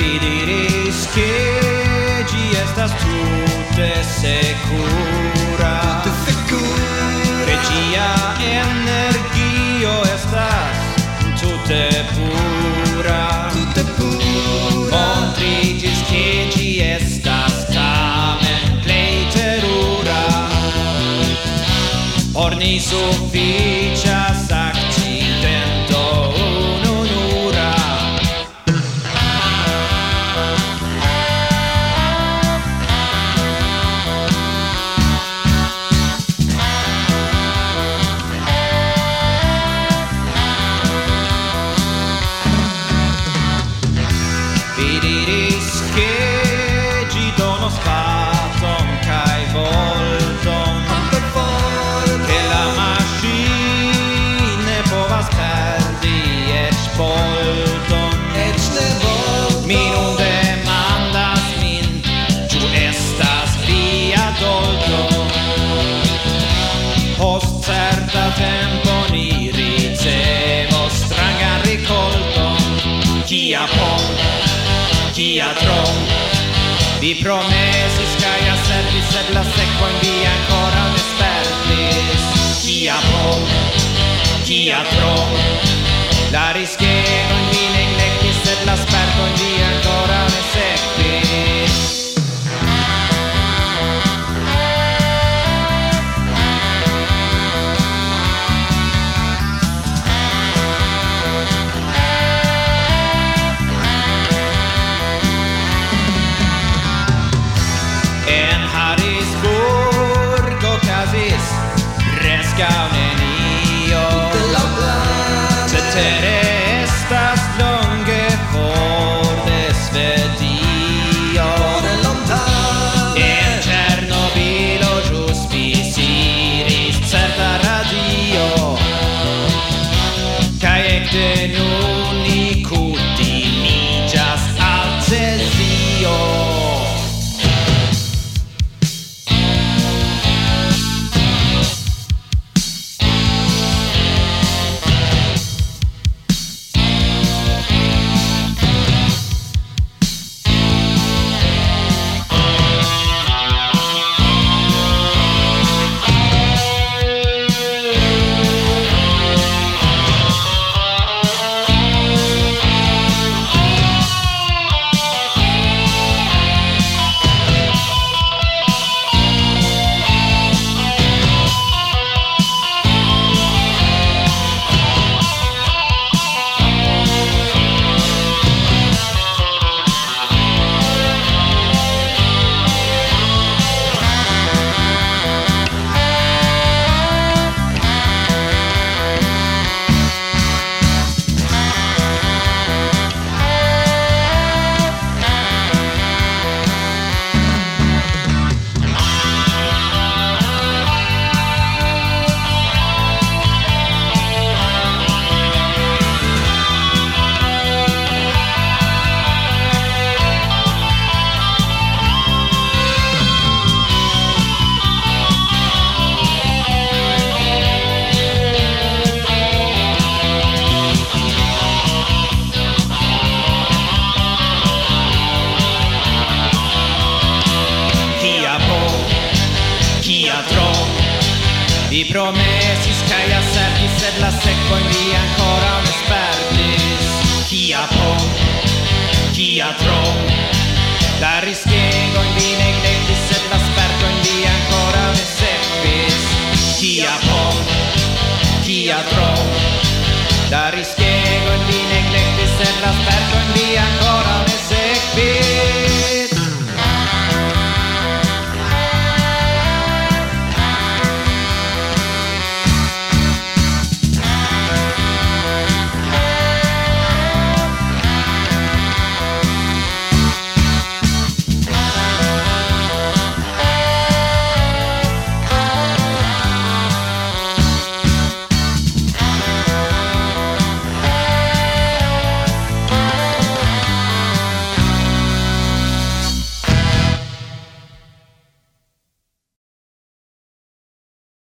Vi diris che gi estas tute secura, che gia energio estas tute pura, montrigis che gi estas tamen plei terura, por ni sufficias accidento ununura. Vi diris che gi donos paton kai volton, che la machine povas perdi ec volton. Mi nun demandas min, ĉu estas vi adolto? Post certa tempo ni ricevos strangan rikolton. Kia pon, kia tron, vi promesis kaj aservis, sed la sekvojn vi ancora ne spertis. Kia pon, kia tron, la riskegojn vi neglektis, sed la spertojn vi ancora ne sekvis. En Harrisburg okazis preskaŭ nenio, cetere estas longe for de Svedio. En Ĉernobilo ĵus visiris certa radio, kaj ekde nun ni kutimiĝas al Cezio. Vi promesis kaj asertis, sed la sekvojn vi ancora ne spertis. Kia pon, kia tron, la riskegojn vi neglektis, sed la spertojn vi ancora